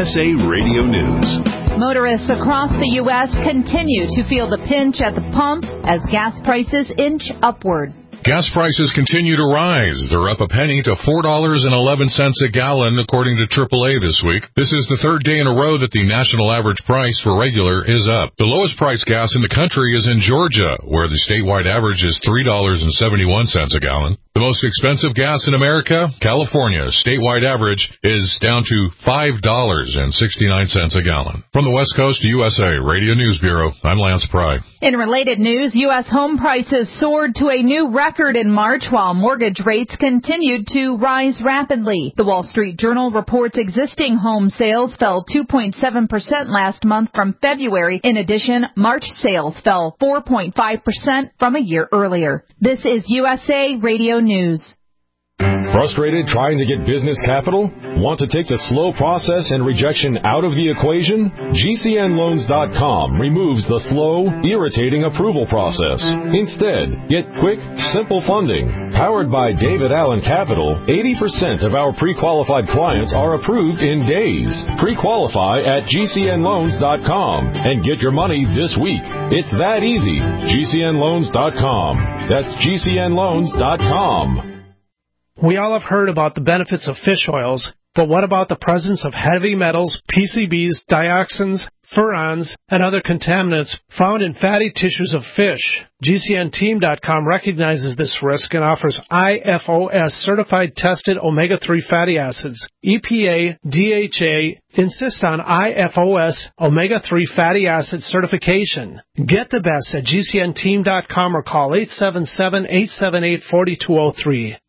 USA Radio News. Motorists across the U.S. continue to feel the pinch at the pump as gas prices inch upward. Gas prices continue to rise. They're up a penny to $4.11 a gallon, according to AAA this week. This is the third day in a row that the national average price for regular is up. The lowest price gas in the country is in Georgia, where the statewide average is $3.71 a gallon. The most expensive gas in America, California, statewide average is down to $5.69 a gallon. From the West Coast to USA Radio News Bureau, I'm Lance Pry. In related news, U.S. home prices soared to a new record in March while mortgage rates continued to rise rapidly. The Wall Street Journal reports existing home sales fell 2.7% last month from February. In addition, March sales fell 4.5% from a year earlier. This is USA Radio News. Frustrated trying to get business capital? Want to take the slow process and rejection out of the equation? GCNLoans.com removes the slow, irritating approval process. Instead, get quick, simple funding. Powered by David Allen Capital, 80% of our pre-qualified clients are approved in days. Pre-qualify at GCNLoans.com and get your money this week. It's that easy. GCNLoans.com. That's GCNLoans.com. We all have heard about the benefits of fish oils, but what about the presence of heavy metals, PCBs, dioxins, furans, and other contaminants found in fatty tissues of fish? GCNteam.com recognizes this risk and offers IFOS certified tested omega-3 fatty acids. EPA, DHA insist on IFOS omega-3 fatty acid certification. Get the best at GCNteam.com or call 877-878-4203.